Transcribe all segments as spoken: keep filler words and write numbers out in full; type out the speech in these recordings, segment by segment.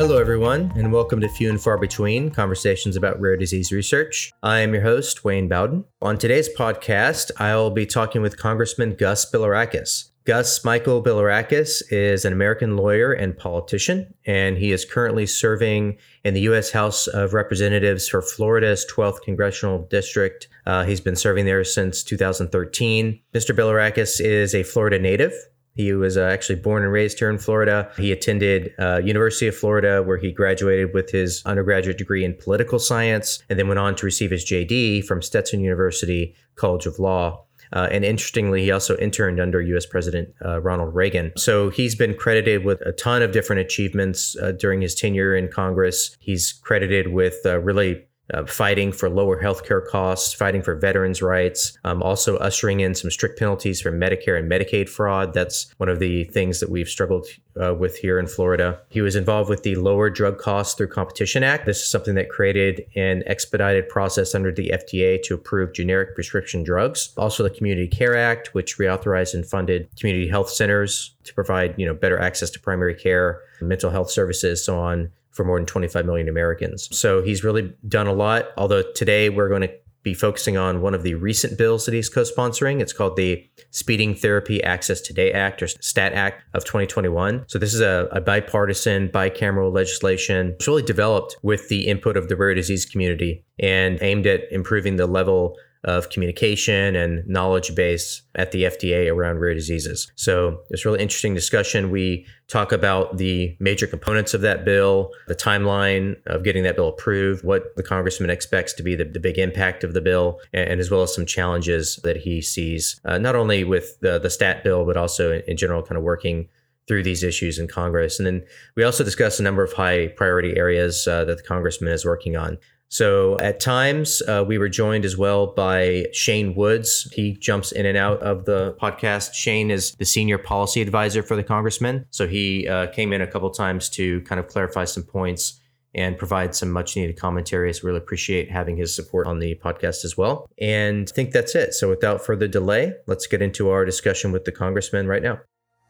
Hello, everyone, and welcome to Few and Far Between, conversations about rare disease research. I am your host, Wayne Bowden. On today's podcast, I'll be talking with Congressman Gus Bilirakis. Gus Michael Bilirakis is an American lawyer and politician, and he is currently serving in the U S House of Representatives for Florida's twelfth Congressional District. Uh, he's been serving there since two thousand thirteen. Mister Bilirakis is a Florida native. He was uh, actually born and raised here in Florida. He attended uh, University of Florida, where he graduated with his undergraduate degree in political science, and then went on to receive his J D from Stetson University College of Law. Uh, and interestingly, he also interned under U S President uh, Ronald Reagan. So he's been credited with a ton of different achievements uh, during his tenure in Congress. He's credited with uh, really Uh, fighting for lower healthcare costs, fighting for veterans' rights, um, also ushering in some strict penalties for Medicare and Medicaid fraud. That's one of the things that we've struggled uh, with here in Florida. He was involved with the Lower Drug Costs Through Competition Act. This is something that created an expedited process under the F D A to approve generic prescription drugs. Also, the Community Care Act, which reauthorized and funded community health centers to provide, you know, better access to primary care, mental health services, so on, for more than twenty-five million Americans. So he's really done a lot, although today we're going to be focusing on one of the recent bills that he's co-sponsoring. It's called the Speeding Therapy Access Today Act, or STAT Act of twenty twenty-one. So this is a, a bipartisan, bicameral legislation. It's really developed with the input of the rare disease community and aimed at improving the level of communication and knowledge base at the F D A around rare diseases. So it's a really interesting discussion. We talk about the major components of that bill, the timeline of getting that bill approved, what the congressman expects to be the, the big impact of the bill, and, and as well as some challenges that he sees, uh, not only with the, the STAT bill, but also in, in general kind of working through these issues in Congress. And then we also discuss a number of high priority areas uh, that the congressman is working on. So at times, uh, we were joined as well by Shane Woods. He jumps in and out of the podcast. Shane is the senior policy advisor for the congressman. So he uh, came in a couple times to kind of clarify some points and provide some much needed commentary. So really appreciate having his support on the podcast as well. And I think that's it. So without further delay, let's get into our discussion with the congressman right now.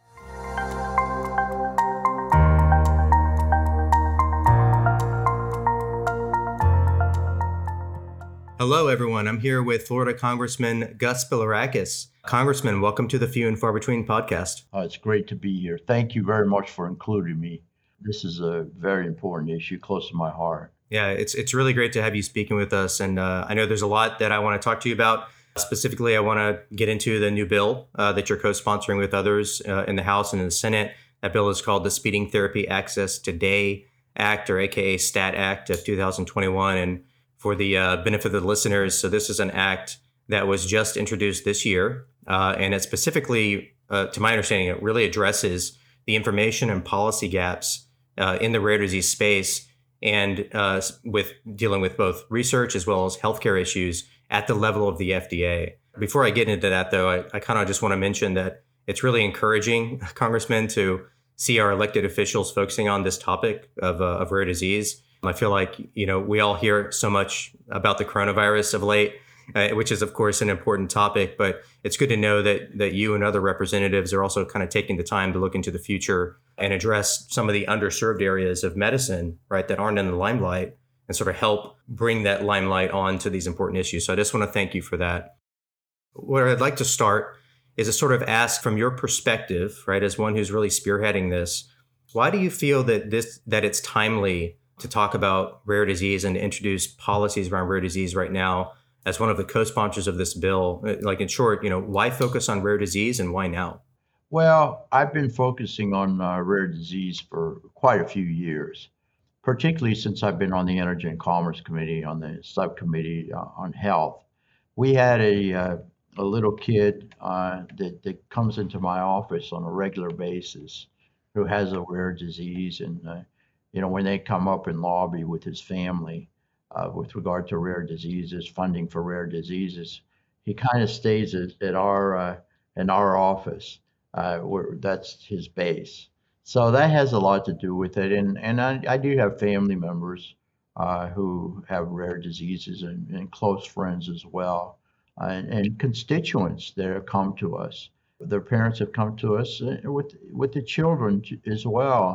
Hello, everyone. I'm here with Florida Congressman Gus Bilirakis. Congressman, welcome to the Few and Far Between podcast. Oh, it's great to be here. Thank you very much for including me. This is a very important issue, close to my heart. Yeah, it's it's really great to have you speaking with us. And uh, I know there's a lot that I want to talk to you about. Specifically, I want to get into the new bill uh, that you're co-sponsoring with others uh, in the House and in the Senate. That bill is called the Speeding Therapy Access Today Act, or A K A STAT Act of two thousand twenty-one. And for the uh, benefit of the listeners, so this is an act that was just introduced this year, uh, and it specifically, uh, to my understanding, it really addresses the information and policy gaps uh, in the rare disease space, and uh, with dealing with both research as well as healthcare issues at the level of the F D A. Before I get into that, though, I, I kind of just want to mention that it's really encouraging, Congressman, to see our elected officials focusing on this topic of, uh, of rare disease. I feel like, you know, we all hear so much about the coronavirus of late, uh, which is, of course, an important topic. But it's good to know that that you and other representatives are also kind of taking the time to look into the future and address some of the underserved areas of medicine, right, that aren't in the limelight, and sort of help bring that limelight on to these important issues. So I just want to thank you for that. Where I'd like to start is to sort of ask, from your perspective, right, as one who's really spearheading this, why do you feel that this that it's timely to talk about rare disease and to introduce policies around rare disease right now as one of the co-sponsors of this bill? Like, in short, you know, why focus on rare disease and why now? Well, I've been focusing on uh, rare disease for quite a few years, particularly since I've been on the Energy and Commerce Committee, on the subcommittee uh, on health. We had a, uh, a little kid uh, that, that comes into my office on a regular basis who has a rare disease, and uh, you know, when they come up and lobby with his family uh, with regard to rare diseases, funding for rare diseases, he kind of stays at, at our uh, in our office. Uh, where that's his base. So that has a lot to do with it. And and I, I do have family members uh, who have rare diseases, and, and close friends as well, uh, and, and constituents that have come to us. Their parents have come to us uh, with with the children as well.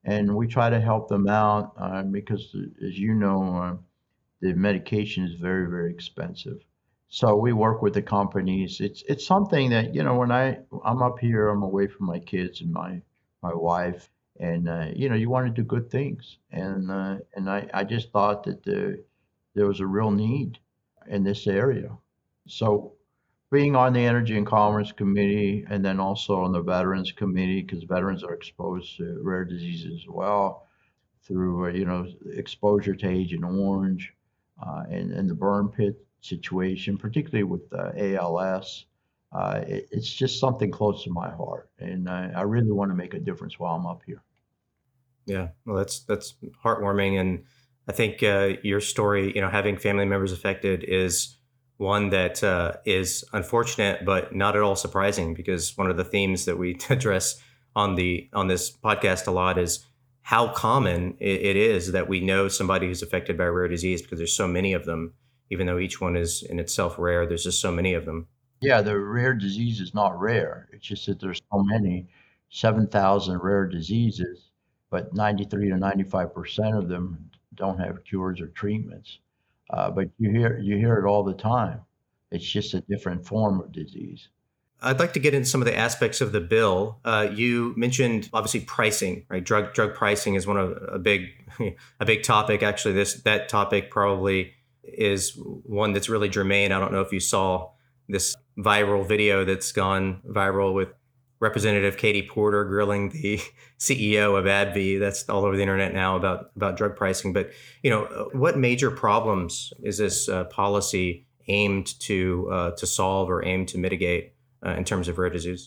and we try to help them out uh, because, as you know, uh, the medication is very, very expensive. So we work with the companies. It's it's something that, you know, when I I'm up here, I'm away from my kids and my my wife, and uh, you know, you want to do good things, and uh, and I I just thought that the, there was a real need in this area. So being on the Energy and Commerce Committee, and then also on the Veterans Committee, because veterans are exposed to rare diseases as well through, uh, you know, exposure to Agent Orange, uh, and, and the burn pit situation, particularly with uh, A L S. Uh, it, it's just something close to my heart, and I, I really want to make a difference while I'm up here. Yeah, well, that's that's heartwarming, and I think uh, your story, you know, having family members affected, is one that uh, is unfortunate, but not at all surprising, because one of the themes that we address on the on this podcast a lot is how common it, it is that we know somebody who's affected by a rare disease, because there's so many of them. Even though each one is in itself rare, there's just so many of them. Yeah, the rare disease is not rare. It's just that there's so many, seven thousand rare diseases, but ninety-three to ninety-five percent of them don't have cures or treatments. Uh, but you hear you hear it all the time. It's just a different form of disease. I'd like to get into some of the aspects of the bill. Uh, you mentioned obviously pricing, right? Drug drug pricing is one of a big a big topic. Actually, this that topic probably is one that's really germane. I don't know if you saw this viral video that's gone viral with Representative Katie Porter grilling the C E O of AbbVie. That's all over the internet now about about drug pricing. But you know, what major problems is this uh, policy aimed to uh, to solve or aimed to mitigate uh, in terms of rare disease?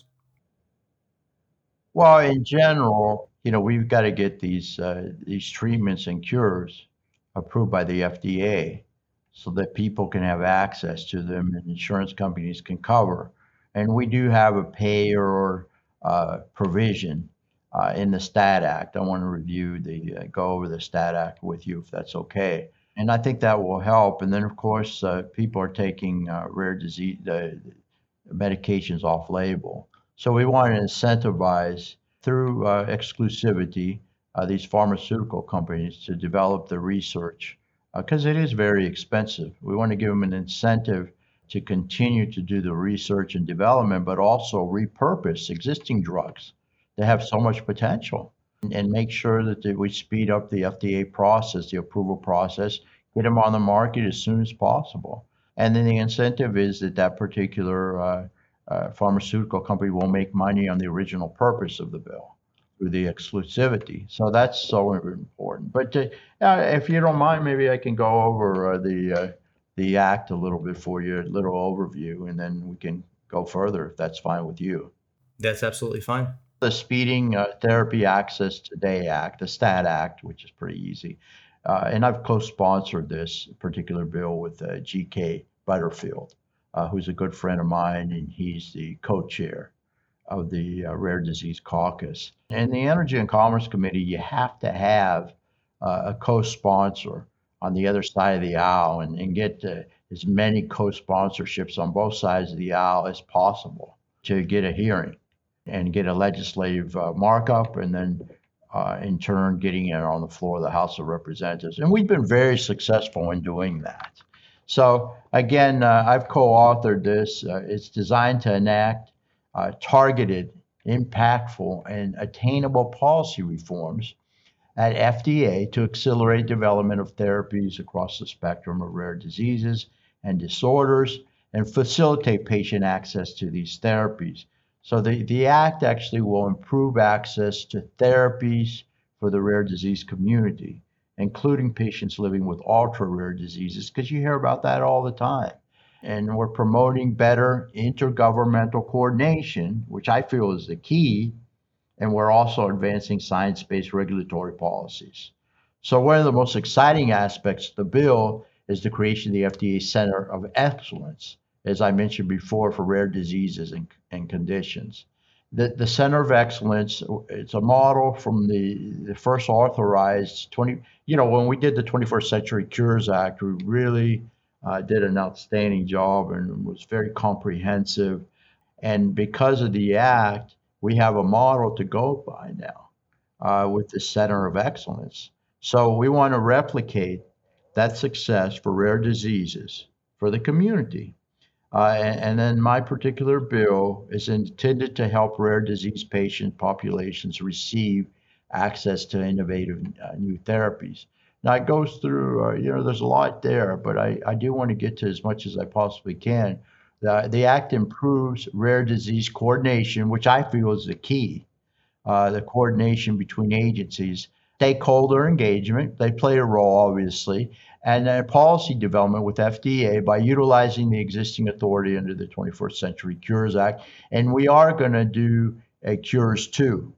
Well, in general, you know, we've got to get these uh, these treatments and cures approved by the F D A so that people can have access to them and insurance companies can cover. And we do have a payer uh, provision uh, in the STAT Act. I want to review the uh, go over the STAT Act with you if that's okay. And I think that will help. And then, of course, uh, people are taking uh, rare disease uh, medications off label. So we want to incentivize through uh, exclusivity uh, these pharmaceutical companies to develop the research because uh, it is very expensive. We want to give them an incentive to continue to do the research and development, but also repurpose existing drugs that have so much potential, and, and make sure that they, we speed up the F D A process, the approval process, get them on the market as soon as possible. And then the incentive is that that particular uh, uh, pharmaceutical company will make money on the original purpose of the bill through the exclusivity. So that's so important. But uh, if you don't mind, maybe I can go over uh, the uh, the act a little bit for you, a little overview, and then we can go further if that's fine with you. That's absolutely fine. The Speeding uh, Therapy Access Today Act, the STAT Act, which is pretty easy. Uh, and I've co-sponsored this particular bill with uh, G K Butterfield, uh, who's a good friend of mine, and he's the co-chair of the uh, Rare Disease Caucus. And the Energy and Commerce Committee, you have to have uh, a co-sponsor on the other side of the aisle and, and get uh, as many co-sponsorships on both sides of the aisle as possible to get a hearing and get a legislative uh, markup, and then uh, in turn getting it on the floor of the House of Representatives. And we've been very successful in doing that. So again, uh, I've co-authored this. Uh, it's designed to enact uh, targeted, impactful, and attainable policy reforms at F D A to accelerate development of therapies across the spectrum of rare diseases and disorders and facilitate patient access to these therapies. So the, the act actually will improve access to therapies for the rare disease community, including patients living with ultra-rare diseases, because you hear about that all the time. And we're promoting better intergovernmental coordination, which I feel is the key, and we're also advancing science-based regulatory policies. So one of the most exciting aspects of the bill is the creation of the F D A Center of Excellence, as I mentioned before, for rare diseases and, and conditions. The, the Center of Excellence, it's a model from the, the first authorized twenty, you know, when we did the twenty-first Century Cures Act, we really uh, did an outstanding job and was very comprehensive. And because of the act, we have a model to go by now. uh, with the Center of Excellence. So we want to replicate that success for rare diseases for the community. Uh, and, and then my particular bill is intended to help rare disease patient populations receive access to innovative uh, new therapies. Now it goes through, uh, you know, there's a lot there, but I, I do want to get to as much as I possibly can. The, the act improves rare disease coordination, which I feel is the key, uh, the coordination between agencies, stakeholder engagement, they play a role, obviously, and then policy development with F D A by utilizing the existing authority under the twenty-first Century Cures Act. And we are going to do a Cures two.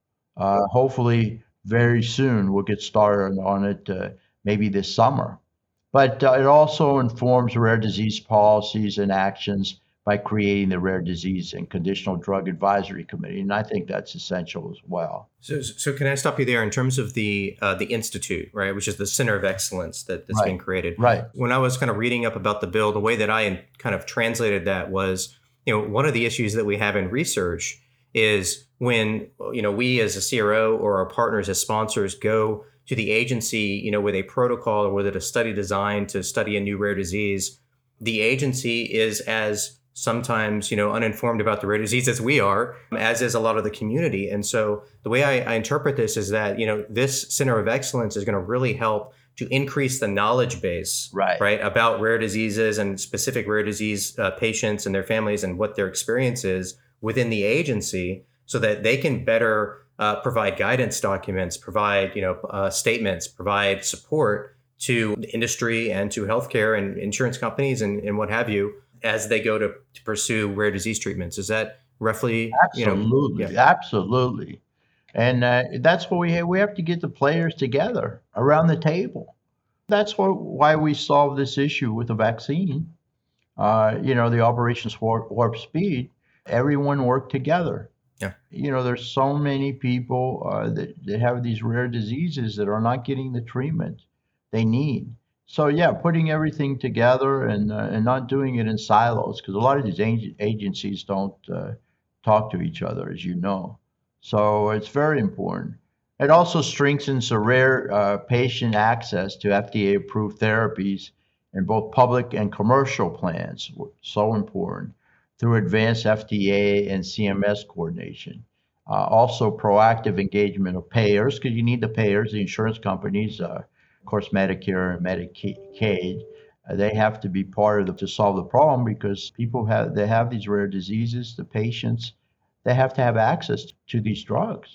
Uh, hopefully, very soon, we'll get started on it, uh, maybe this summer. But uh, it also informs rare disease policies and actions by creating the Rare Disease and Conditional Drug Advisory Committee, and I think that's essential as well. So, so can I stop you there in terms of the uh, the institute, right, which is the Center of Excellence that, that's right. being created? Right. When I was kind of reading up about the bill, the way that I kind of translated that was, you know, one of the issues that we have in research is when, you know, we as a C R O or our partners as sponsors go to the agency, you know, with a protocol or with a study designed to study a new rare disease, the agency is as sometimes, you know, uninformed about the rare disease as we are, as is a lot of the community. And so the way I, I interpret this is that, you know, this Center of Excellence is going to really help to increase the knowledge base, right, right about rare diseases and specific rare disease uh, patients and their families and what their experience is within the agency so that they can better uh, provide guidance documents, provide, you know, uh, statements, provide support to the industry and to healthcare and insurance companies and, and what have you, as they go to, to pursue rare disease treatments. Is that roughly? Absolutely, you know, yeah. absolutely. And uh, that's what we have. We have to get the players together around the table. That's what, why we solved this issue with the vaccine. Uh, you know, the Operations Warp, Warp Speed, everyone worked together. Yeah. You know, there's so many people uh, that, that have these rare diseases that are not getting the treatment they need. So yeah, putting everything together and uh, and not doing it in silos, because a lot of these ag- agencies don't uh, talk to each other, as you know. So it's very important. It also strengthens the rare uh, patient access to F D A-approved therapies in both public and commercial plans. So important through advanced F D A and C M S coordination. Uh, also, proactive engagement of payers, because you need the payers, the insurance companies. Uh, Of course, Medicare and Medicaid, uh, they have to be part of the, to solve the problem because people have they have these rare diseases. The patients, they have to have access to these drugs.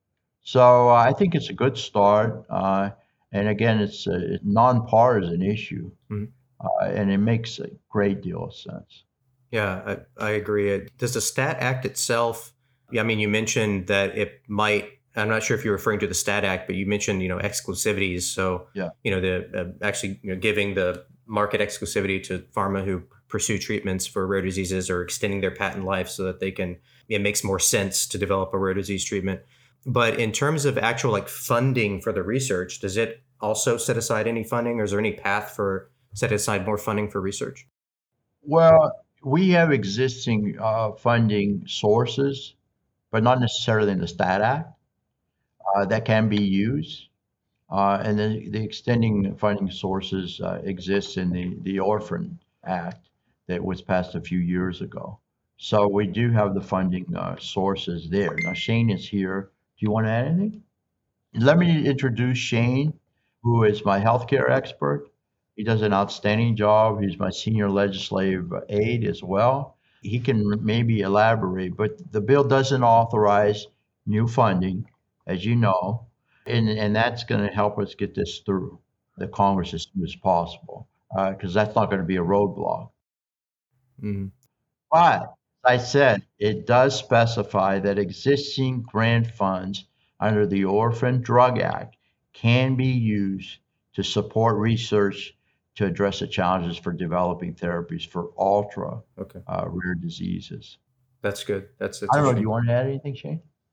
So uh, I think it's a good start. Uh, and again, it's a nonpartisan issue, mm-hmm. uh, and it makes a great deal of sense. Yeah, I, I agree. Does the STAT Act itself? I mean, you mentioned that it might. I'm not sure if you're referring to the STAT Act, but you mentioned, you know, exclusivities. So, yeah. you know, the uh, actually you know, giving the market exclusivity to pharma who pursue treatments for rare diseases or extending their patent life so that they can, it makes more sense to develop a rare disease treatment. But in terms of actual like funding for the research, does it also set aside any funding, or is there any path for set aside more funding for research? Well, we have existing uh, funding sources, but not necessarily in the STAT Act. Uh, that can be used. Uh, and the, the extending funding sources uh, exist in the, the Orphan Act that was passed a few years ago. So we do have the funding uh, sources there. Now, Shane is here. Do you want to add anything? Let me introduce Shane, who is my healthcare expert. He does an outstanding job. He's my senior legislative aide as well. He can maybe elaborate, but the bill doesn't authorize new funding, as you know, and, and that's going to help us get this through the Congress as soon as possible, because uh, that's not going to be a roadblock. Mm-hmm. But, as I said, it does specify that existing grant funds under the Orphan Drug Act can be used to support research to address the challenges for developing therapies for ultra okay. uh, rare diseases. That's good. That's, that's I don't know. Do you want to add anything, Shane?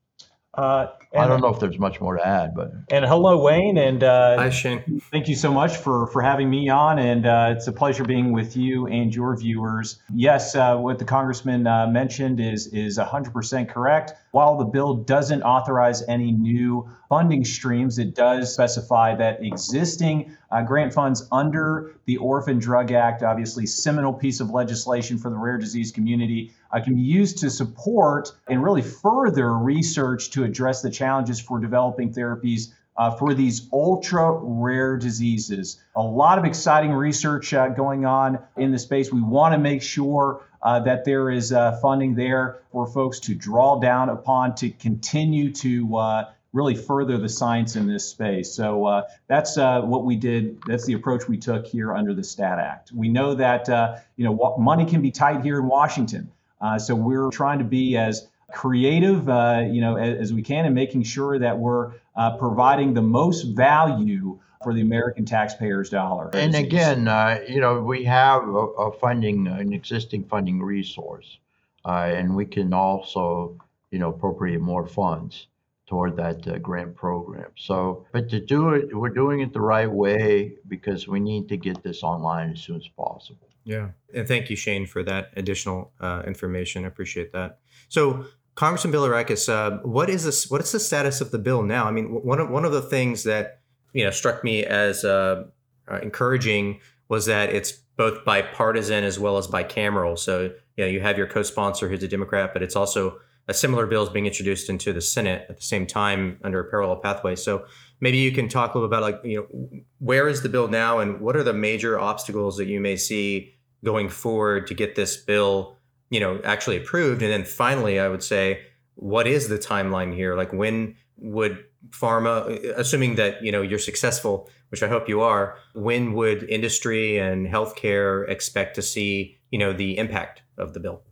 Uh, I and don't know if there's much more to add, but and hello, Wayne, and uh, Hi, Shane. thank you so much for for having me on, and uh, it's a pleasure being with you and your viewers. Yes, uh, what the congressman uh, mentioned is is one hundred percent correct. While the bill doesn't authorize any new funding streams, it does specify that existing uh, grant funds under the Orphan Drug Act, obviously seminal piece of legislation for the rare disease community, uh, can be used to support and really further research to address the challenges for developing therapies Uh, for these ultra rare diseases. A lot of exciting research uh, going on in the space. We want to make sure uh, that there is uh, funding there for folks to draw down upon to continue to uh, really further the science in this space. So uh, that's uh, what we did. That's the approach we took here under the STAT Act. We know that uh, you know money can be tight here in Washington, uh, so we're trying to be as creative, uh, you know, as, as we can, and making sure that we're uh, providing the most value for the American taxpayers' dollar. and again, uh, you know, we have a, a funding, an existing funding resource, uh, and we can also, you know, appropriate more funds toward that uh, grant program. So, but to do it, we're doing it the right way because we need to get this online as soon as possible. Yeah. And thank you, Shane, for that additional uh, information. I appreciate that. So, Congressman Bilirakis, uh, what is this? What is the status of the bill now? I mean, one of one of the things that you know struck me as uh, uh, encouraging was that it's both bipartisan as well as bicameral. So, you know, you have your co-sponsor who's a Democrat, but it's also a similar bill is being introduced into the Senate at the same time under a parallel pathway. So, maybe you can talk a little about like you know where is the bill now, and what are the major obstacles that you may see going forward to get this bill, you know, actually approved. And then finally, I would say, what is the timeline here? Like when would pharma, assuming that, you know, you're successful, which I hope you are, when would industry and healthcare expect to see, you know, the impact of the bill?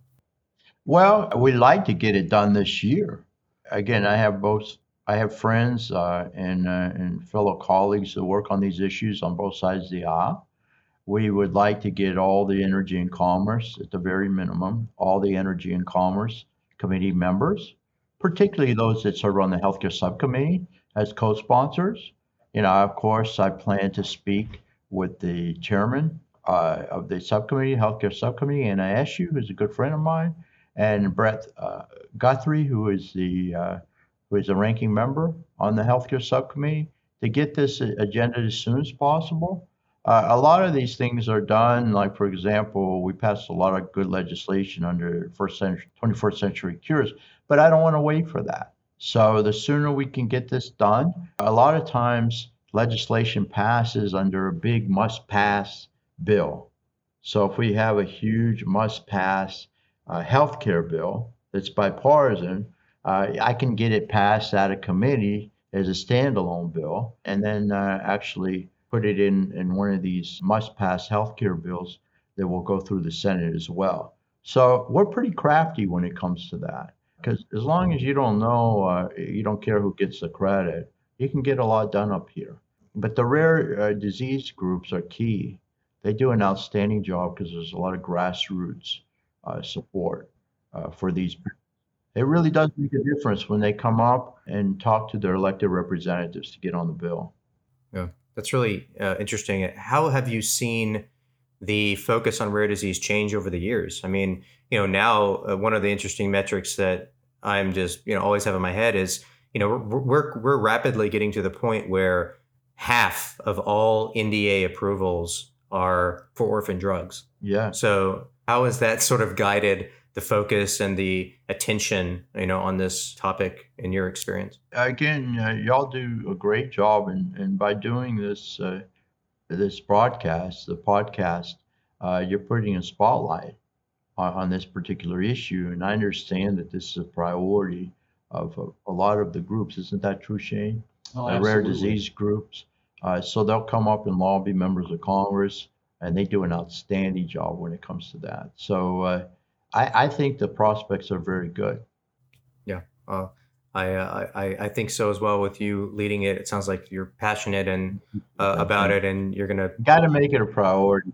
Well, we'd like to get it done this year. Again, I have both, I have friends uh, and, uh, and fellow colleagues that work on these issues on both sides of the aisle. We would like to get all the Energy and Commerce, at the very minimum, all the Energy and Commerce Committee members, particularly those that serve on the Healthcare Subcommittee as co-sponsors. You know, of course, I plan to speak with the chairman uh, of the subcommittee, Healthcare Subcommittee, Anna Eshoo, who's a good friend of mine, and Brett uh, Guthrie, who is the uh, who is a ranking member on the Healthcare Subcommittee, to get this agenda as soon as possible. Uh, a lot of these things are done, like, for example, we passed a lot of good legislation under first century, twenty-first century cures, but I don't want to wait for that. So the sooner we can get this done, a lot of times legislation passes under a big must-pass bill. So if we have a huge must-pass uh, healthcare bill that's bipartisan, uh, I can get it passed out of committee as a standalone bill, and then uh, actually put it in, in one of these must-pass healthcare bills that will go through the Senate as well. So we're pretty crafty when it comes to that, because as long as you don't know, uh, you don't care who gets the credit, you can get a lot done up here. But the rare uh, disease groups are key. They do an outstanding job because there's a lot of grassroots uh, support uh, for these. It really does make a difference when they come up and talk to their elected representatives to get on the bill. Yeah. That's really uh, interesting. How have you seen the focus on rare disease change over the years? I mean, you know, now uh, one of the interesting metrics that I'm just, you know, always have in my head is, you know, we're, we're, we're rapidly getting to the point where half of all N D A approvals are for orphan drugs. Yeah. So how has that sort of guided the focus and the attention, you know, on this topic in your experience? Again, uh, y'all do a great job, and, and by doing this uh, this broadcast, the podcast, uh, you're putting a spotlight on, on this particular issue. And I understand that this is a priority of a, a lot of the groups. Isn't that true, Shane? Oh, uh, rare disease groups. Uh, so they'll come up and lobby members of Congress, and they do an outstanding job when it comes to that. So uh, I, I think the prospects are very good. Yeah, uh, I, uh, I I think so as well. With you leading it, it sounds like you're passionate and uh, about it, and you're gonna got to make it a priority.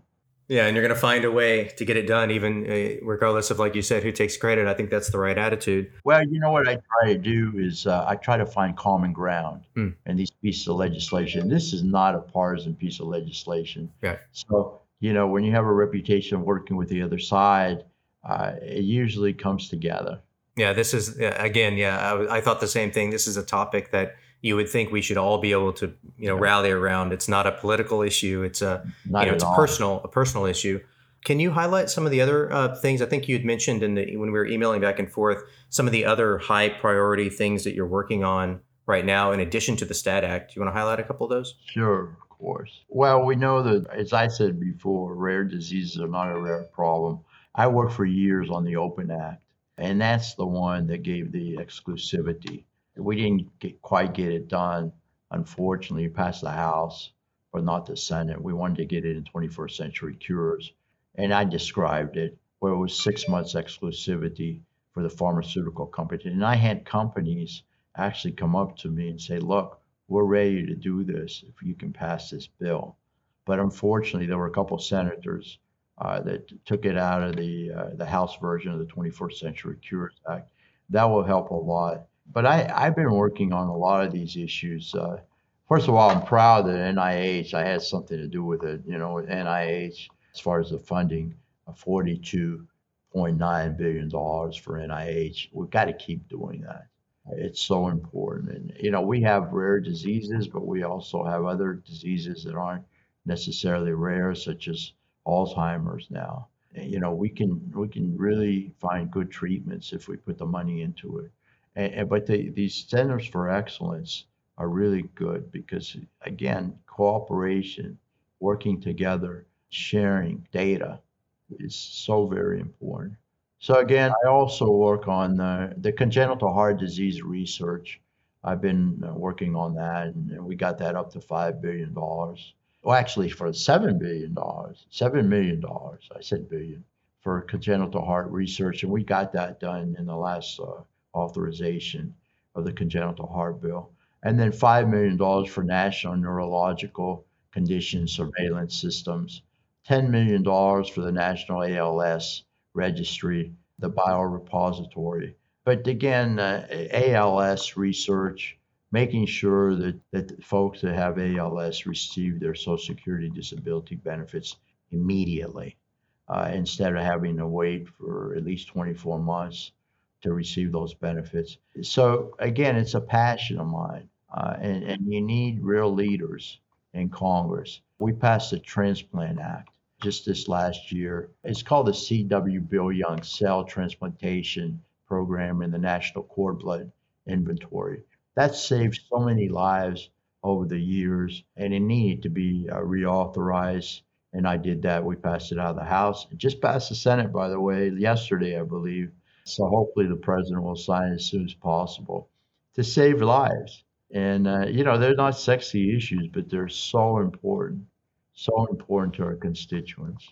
Yeah, and you're going to find a way to get it done, even uh, regardless of, like you said, who takes credit. I think that's the right attitude. Well, you know what I try to do is uh, I try to find common ground Hmm. in these pieces of legislation. This is not a partisan piece of legislation. Yeah. So, you know, when you have a reputation of working with the other side, uh, it usually comes together. Yeah, this is, yeah, again, yeah, I, w- I thought the same thing. This is a topic that you would think we should all be able to, you know, rally around. It's not a political issue. It's a, Not you know, at it's a all. personal, a personal issue. Can you highlight some of the other uh, things? I think you had mentioned in the, when we were emailing back and forth, some of the other high priority things that you're working on right now, in addition to the STAT Act. Do you want to highlight a couple of those? Sure, of course. Well, we know that, as I said before, rare diseases are not a rare problem. I worked for years on the Open Act, and that's the one that gave the exclusivity. We didn't get, quite get it done, unfortunately, passed the House, but not the Senate. We wanted to get it in twenty-first century cures. And I described it, where it was six months exclusivity for the pharmaceutical company. And I had companies actually come up to me and say, look, we're ready to do this if you can pass this bill. But unfortunately, there were a couple of senators uh, that took it out of the uh, the House version of the twenty-first century cures Act. That will help a lot. But I, I've been working on a lot of these issues. Uh, first of all, I'm proud that N I H, I had something to do with it, you know, with N I H, as far as the funding, uh, forty-two point nine billion dollars for N I H. We've got to keep doing that. It's so important. And, you know, we have rare diseases, but we also have other diseases that aren't necessarily rare, such as Alzheimer's now. And, you know, we can we can really find good treatments if we put the money into it. And, and but the, these centers for excellence are really good because, again, cooperation, working together, sharing data is so very important. So again, I also work on uh, the congenital heart disease research. I've been uh, working on that, and, and we got that up to five billion dollars. Well, actually, for seven billion dollars, seven million dollars. I said billion for congenital heart research, and we got that done in the last uh, authorization of the congenital heart bill. And then five million dollars for national neurological condition surveillance systems, ten million dollars for the National A L S registry, the biorepository. But again, uh, A L S research, making sure that, that folks that have A L S receive their Social Security disability benefits immediately, uh, instead of having to wait for at least twenty-four months to receive those benefits. So again, it's a passion of mine, uh, and, and you need real leaders in Congress. We passed the Transplant Act just this last year. It's called the C W Bill Young Cell Transplantation Program in the National Cord Blood Inventory. That saved so many lives over the years, and it needed to be uh, reauthorized. And I did that. We passed it out of the House. It just passed the Senate, by the way, yesterday, I believe. So hopefully the president will sign as soon as possible to save lives. And, uh, you know, they're not sexy issues, but they're so important. So important to our constituents.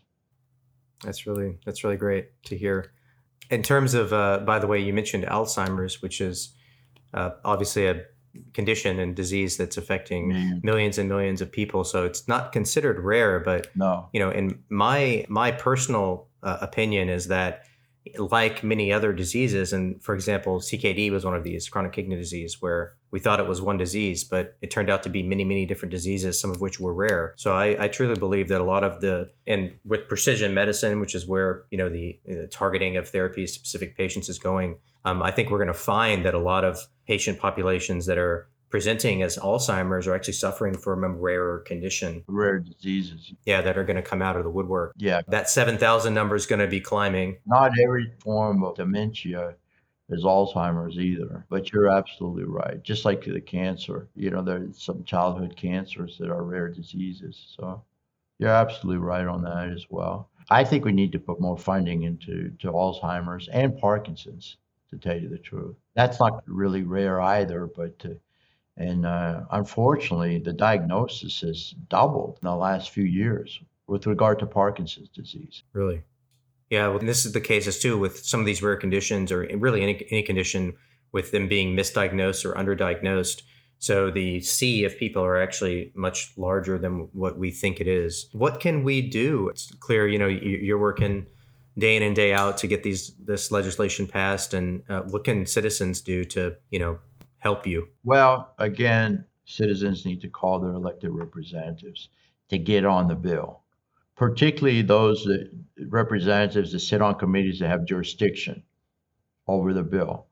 That's really that's really great to hear. In terms of, uh, by the way, you mentioned Alzheimer's, which is uh, obviously a condition and disease that's affecting Man. millions and millions of people. So it's not considered rare, but No. you know, in my my personal uh, opinion is that, like many other diseases, and for example, C K D was one of these, chronic kidney disease, where we thought it was one disease, but it turned out to be many, many different diseases, some of which were rare. So I, I truly believe that a lot of the, and with precision medicine, which is where, you know, the, the targeting of therapies to specific patients is going, um, I think we're going to find that a lot of patient populations that are presenting as Alzheimer's are actually suffering from a rarer condition. Rare diseases. Yeah, that are going to come out of the woodwork. Yeah. That seven thousand number is going to be climbing. Not every form of dementia is Alzheimer's either, but you're absolutely right. Just like the cancer, you know, there's some childhood cancers that are rare diseases. So you're absolutely right on that as well. I think we need to put more funding into to Alzheimer's and Parkinson's, to tell you the truth. That's not really rare either, but to, and uh, unfortunately, the diagnosis has doubled in the last few years with regard to Parkinson's disease. Really? Yeah, well, this is the cases too with some of these rare conditions, or really any, any condition with them being misdiagnosed or underdiagnosed. So the sea of people are actually much larger than what we think it is. What can we do? It's clear, you know, you're working day in and day out to get these this legislation passed, and uh, what can citizens do to, you know, help you? Well, again, citizens need to call their elected representatives to get on the bill, particularly those that, representatives that sit on committees that have jurisdiction over the bill.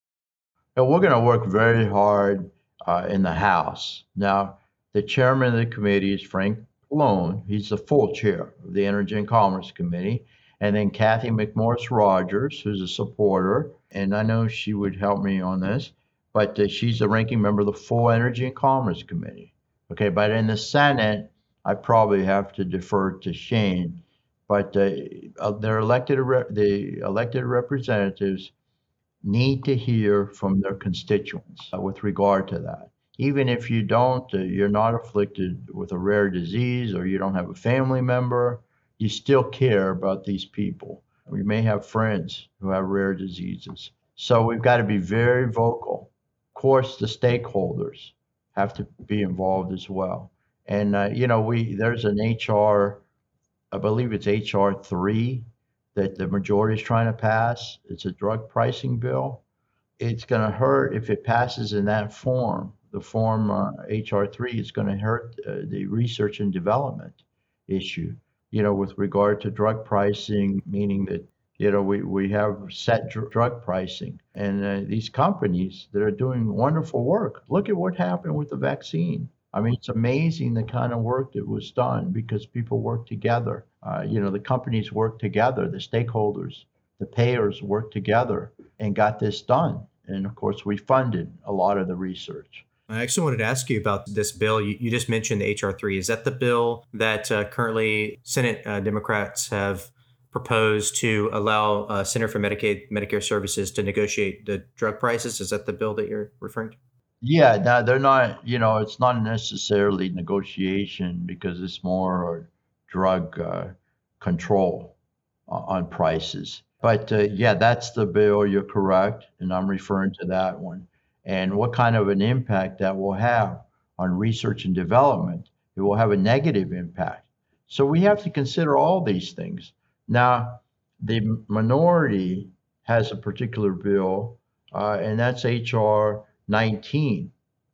And we're going to work very hard uh, in the House. Now, the chairman of the committee is Frank Pallone. He's the full chair of the Energy and Commerce Committee. And then Kathy McMorris Rogers, who's a supporter, and I know she would help me on this, but uh, she's the ranking member of the full Energy and Commerce Committee. Okay, but in the Senate, I probably have to defer to Shane. But uh, uh, they're elected, rep- the elected representatives need to hear from their constituents uh, with regard to that. Even if you don't, uh, you're not afflicted with a rare disease or you don't have a family member, you still care about these people. We may have friends who have rare diseases. So we've got to be very vocal. Of course, the stakeholders have to be involved as well. And, uh, you know, we there's an H R, I believe it's H R three, that the majority is trying to pass. It's a drug pricing bill. It's going to hurt if it passes in that form. The form uh, H R three is going to hurt uh, the research and development issue, you know, with regard to drug pricing, meaning that, you know, we, we have set dr- drug pricing. And uh, these companies that are doing wonderful work, look at what happened with the vaccine. I mean, it's amazing the kind of work that was done because people work together. Uh, you know, the companies work together, the stakeholders, the payers work together and got this done. And of course, we funded a lot of the research. I actually wanted to ask you about this bill. You, you just mentioned the H R three. Is that the bill that uh, currently Senate uh, Democrats have proposed to allow uh, Center for Medicaid Medicare Services to negotiate the drug prices? Is that the bill that you're referring to? Yeah, now they're not, you know, it's not necessarily negotiation because it's more drug uh, control uh, on prices. But uh, yeah, that's the bill. You're correct. And I'm referring to that one. And what kind of an impact that will have on research and development. It will have a negative impact. So we have to consider all these things. Now, the minority has a particular bill, uh, and that's H R nineteen.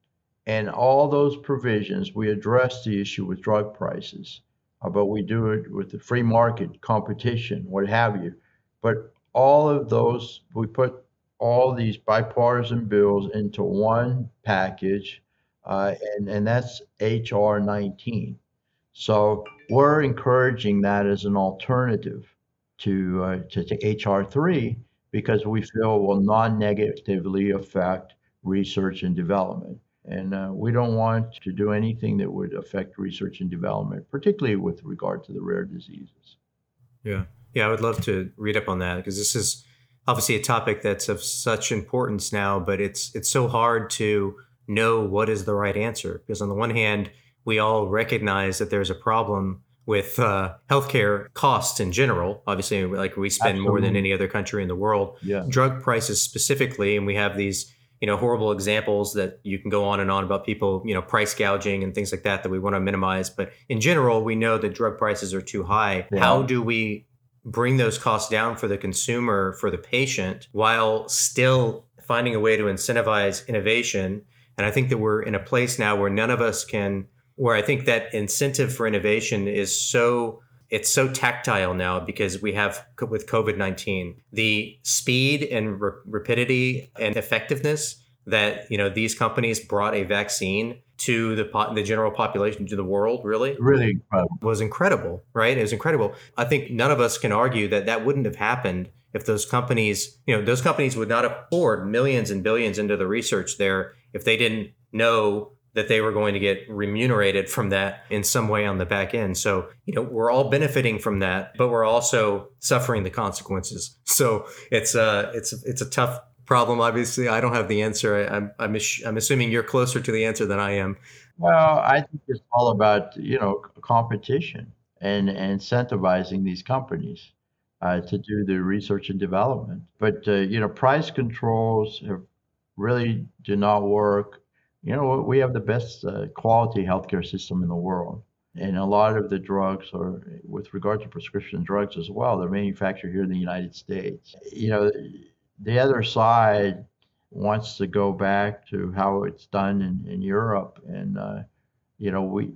And all those provisions, we address the issue with drug prices, uh, but we do it with the free market competition, what have you. But all of those, we put all these bipartisan bills into one package, uh, and, and that's H R nineteen. So we're encouraging that as an alternative to, uh, to, to H R three because we feel will non-negatively affect research and development. And uh, we don't want to do anything that would affect research and development, particularly with regard to the rare diseases. Yeah. Yeah, I would love to read up on that because this is obviously a topic that's of such importance now, but it's it's so hard to know what is the right answer. Because on the one hand, we all recognize that there's a problem with uh, healthcare costs in general. Obviously, like we spend Absolutely. more than any other country in the world. Yeah. Drug prices specifically, and we have these you know horrible examples that you can go on and on about people you know price gouging and things like that that we want to minimize. But in general, we know that drug prices are too high. Yeah. How do we bring those costs down for the consumer, for the patient, while still finding a way to incentivize innovation? And I think that we're in a place now where none of us can, where I think that incentive for innovation is so, it's so tactile now because we have with COVID nineteen, the speed and r- rapidity and effectiveness that, you know, these companies brought a vaccine to the po- the general population, to the world, really, really incredible. was incredible, right? It was incredible. I think none of us can argue that that wouldn't have happened if those companies, you know, those companies would not have poured millions and billions into the research there if they didn't know that they were going to get remunerated from that in some way on the back end. So, you know, we're all benefiting from that, but we're also suffering the consequences. So it's a, it's, it's a tough problem. Obviously, I don't have the answer. I, I'm, I'm, I'm assuming you're closer to the answer than I am. Well, I think it's all about, you know, competition and, and incentivizing these companies uh, to do the research and development. But, uh, you know, price controls have really do not work You know, we have the best uh, quality healthcare system in the world. And a lot of the drugs are, with regard to prescription drugs as well, they're manufactured here in the United States. You know, the other side wants to go back to how it's done in, in Europe. And, uh, you know, we,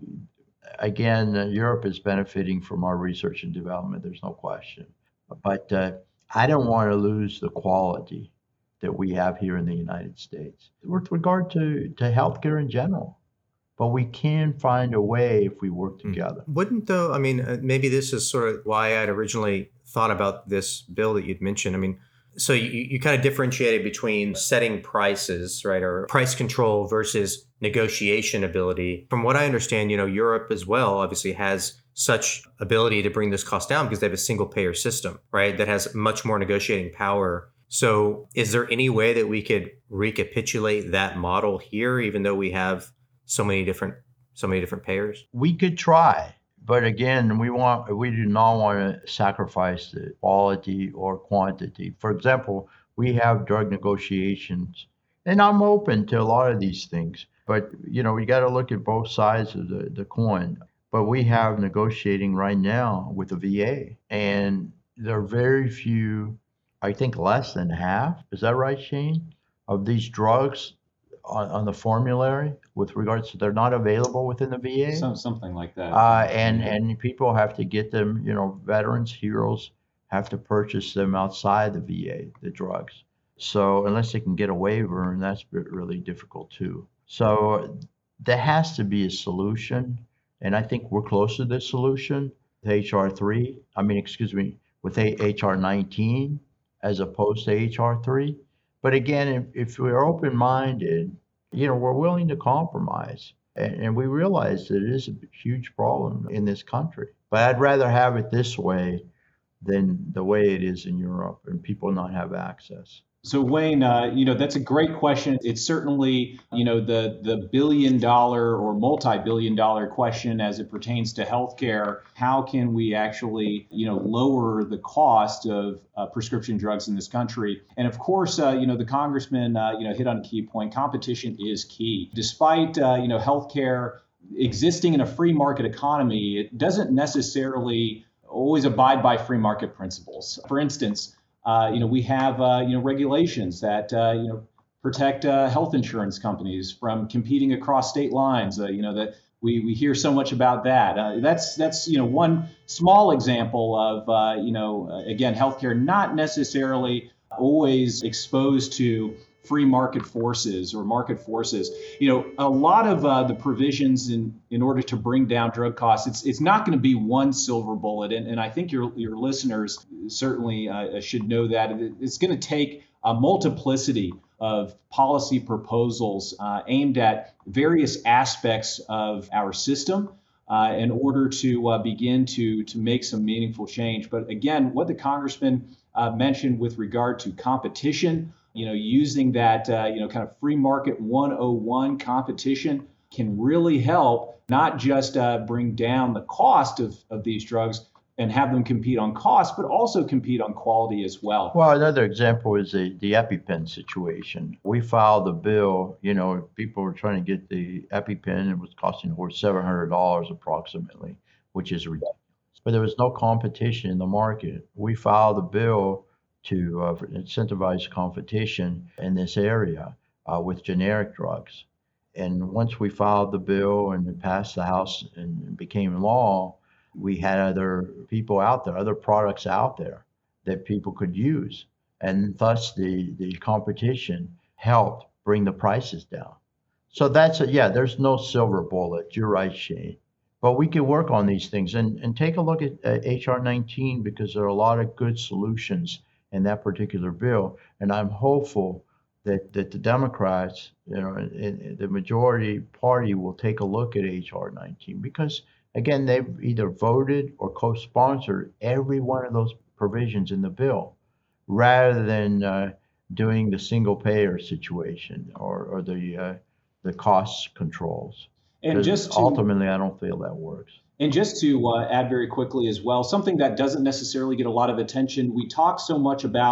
again, uh, Europe is benefiting from our research and development, there's no question. But uh, I don't want to lose the quality that we have here in the United States with regard to, to healthcare in general. But we can find a way if we work together. Wouldn't though, I mean, uh, maybe this is sort of why I'd originally thought about this bill that you'd mentioned. I mean, so you, you kind of differentiated between setting prices, right, or price control versus negotiation ability. From what I understand, you know, Europe as well obviously has such ability to bring this cost down because they have a single payer system, right, that has much more negotiating power. So is there any way that we could recapitulate that model here, even though we have so many different so many different payers? We could try, but again, we want we do not want to sacrifice the quality or quantity. For example, we have drug negotiations, and I'm open to a lot of these things, but you know, we got to look at both sides of the, the coin. But we have negotiating right now with the V A, and there are very few, I think less than half, is that right, Shane, of these drugs on, on the formulary with regards to they're not available within the V A. Some, something like that. Uh, and, and people have to get them, you know, veterans, heroes have to purchase them outside the V A, the drugs. So unless they can get a waiver, and that's really difficult too. So there has to be a solution. And I think we're close to this solution with H R three. I mean, excuse me, with H R nineteen as opposed to H R three. But again, if, if we're open-minded, you know, we're willing to compromise. And, and we realize that it is a huge problem in this country. But I'd rather have it this way than the way it is in Europe and people not have access. So Wayne, uh, you know, that's a great question. It's certainly, you know, the the billion dollar or multi-billion dollar question as it pertains to healthcare. How can we actually, you know, lower the cost of uh, prescription drugs in this country? And of course, uh, you know, the congressman, uh, you know, hit on a key point. Competition is key. Despite, uh, you know, healthcare existing in a free market economy, it doesn't necessarily always abide by free market principles. For instance, Uh, you know, we have, uh, you know, regulations that, uh, you know, protect uh, health insurance companies from competing across state lines. Uh, you know, that we, we hear so much about that. Uh, that's, that's, you know, one small example of, uh, you know, again, healthcare not necessarily always exposed to free market forces or market forces. You know, a lot of uh, the provisions in, in order to bring down drug costs, it's it's not going to be one silver bullet. And, and I think your your listeners certainly uh, should know that it's going to take a multiplicity of policy proposals uh, aimed at various aspects of our system uh, in order to uh, begin to to make some meaningful change. But again, what the congressman uh, mentioned with regard to competition, you know, using that, uh, you know, kind of free market one oh one competition can really help not just uh, bring down the cost of, of these drugs and have them compete on cost, but also compete on quality as well. Well, another example is the, the EpiPen situation. We filed a bill, you know, people were trying to get the EpiPen. It was costing over seven hundred dollars approximately, which is ridiculous. But there was no competition in the market. We filed a bill to uh, incentivize competition in this area uh, with generic drugs. And once we filed the bill and it passed the House and became law, we had other people out there, other products out there that people could use. And thus the, the competition helped bring the prices down. So that's, a, yeah, there's no silver bullet. You're right, Shane. But we can work on these things and, and take a look at uh, H R nineteen because there are a lot of good solutions in that particular bill. And I'm hopeful that, that the Democrats, you know, in, in the majority party will take a look at H R nineteen because, again, they've either voted or co-sponsored every one of those provisions in the bill rather than uh, doing the single payer situation or, or the, uh, the cost controls. And just to, ultimately, I don't feel that works. And just to uh, add very quickly as well, something that doesn't necessarily get a lot of attention, we talk so much about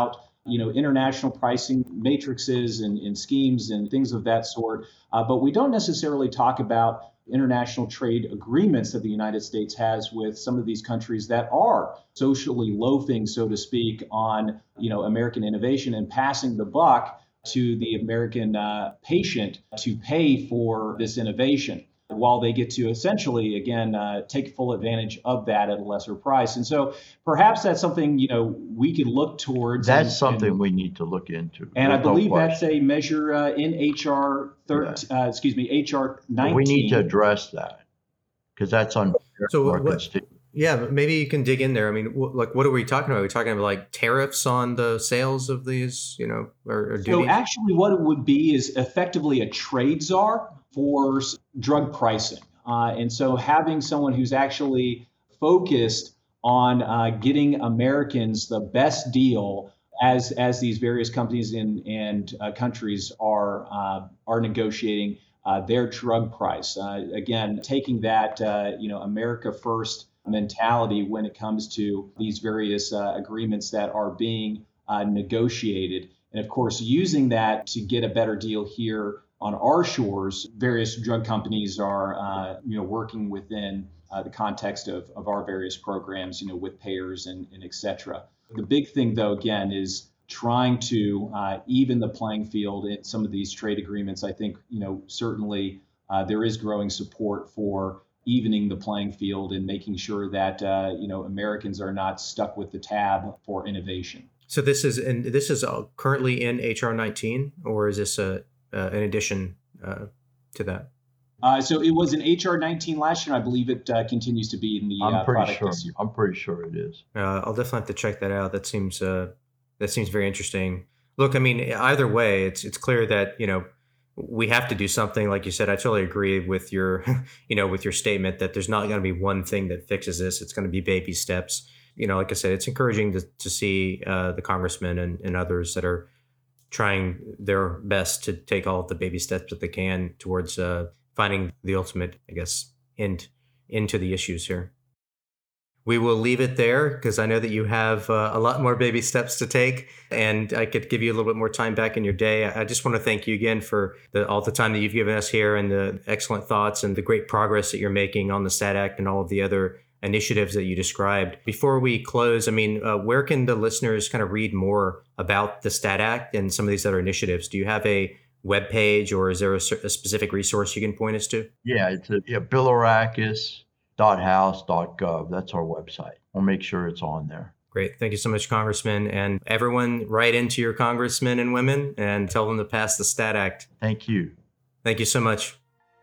you know, international pricing matrices and, and schemes and things of that sort. Uh, but we don't necessarily talk about international trade agreements that the United States has with some of these countries that are socially loafing, so to speak, on, you know, American innovation and passing the buck to the American uh, patient to pay for this innovation, while they get to essentially, again, uh, take full advantage of that at a lesser price. And so perhaps that's something, you know, we could look towards. That's and, something and, we need to look into. And There's I believe no that's a measure uh, in H R thirteen, yeah. uh, excuse me, H R nineteen. We need to address that because that's unfair so to our what, constituents. Yeah, maybe you can dig in there. I mean, wh- like, what are we talking about? Are we talking about like tariffs on the sales of these, you know, or, or duties? So actually what it would be is effectively a trade czar for drug pricing. Uh, and so having someone who's actually focused on uh, getting Americans the best deal as as these various companies in, and uh, countries are uh, are negotiating uh, their drug price. Uh, again, taking that uh, you know America first mentality when it comes to these various uh, agreements that are being uh, negotiated, and of course using that to get a better deal here on our shores. Various drug companies are uh, you know working within uh, the context of, of our various programs, you know, with payers and, and et cetera. The big thing, though, again, is trying to uh, even the playing field in some of these trade agreements. I think, you know, certainly uh, there is growing support for evening the playing field and making sure that, uh, you know, Americans are not stuck with the tab for innovation. So this is, and this is currently in H R nineteen, or is this a, uh, an addition uh, to that? Uh, so it was in H R nineteen last year, and I believe it uh, continues to be in the I'm uh, pretty product sure. this year. I'm pretty sure it is. Uh, I'll definitely have to check that out. That seems uh, that seems very interesting. Look, I mean, either way, it's it's clear that, you know, we have to do something. Like you said, I totally agree with your, you know, with your statement that there's not going to be one thing that fixes this. It's going to be baby steps. You know, like I said, it's encouraging to to see uh, the congressmen and, and others that are trying their best to take all of the baby steps that they can towards uh, finding the ultimate, I guess, end into the issues here. We will leave it there because I know that you have uh, a lot more baby steps to take, and I could give you a little bit more time back in your day. I just want to thank you again for the, all the time that you've given us here and the excellent thoughts and the great progress that you're making on the STAT Act and all of the other initiatives that you described. Before we close, I mean, uh, where can the listeners kind of read more about the STAT Act and some of these other initiatives? Do you have a web page, or is there a, a specific resource you can point us to? Yeah, it's a, yeah, bilirakis dot house dot gov. That's our website. We'll make sure it's on there. Great. Thank you so much, Congressman. And everyone, write into your congressmen and women and tell them to pass the STAT Act. Thank you. Thank you so much.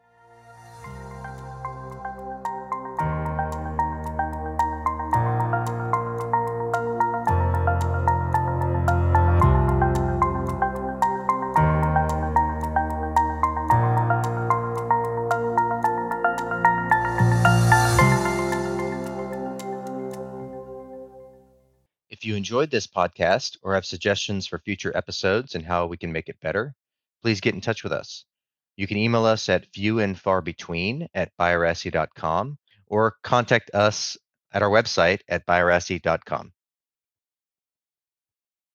If you enjoyed this podcast or have suggestions for future episodes and how we can make it better, please get in touch with us. You can email us at fewandfarbetween at biorasi dot com or contact us at our website at biorasi dot com.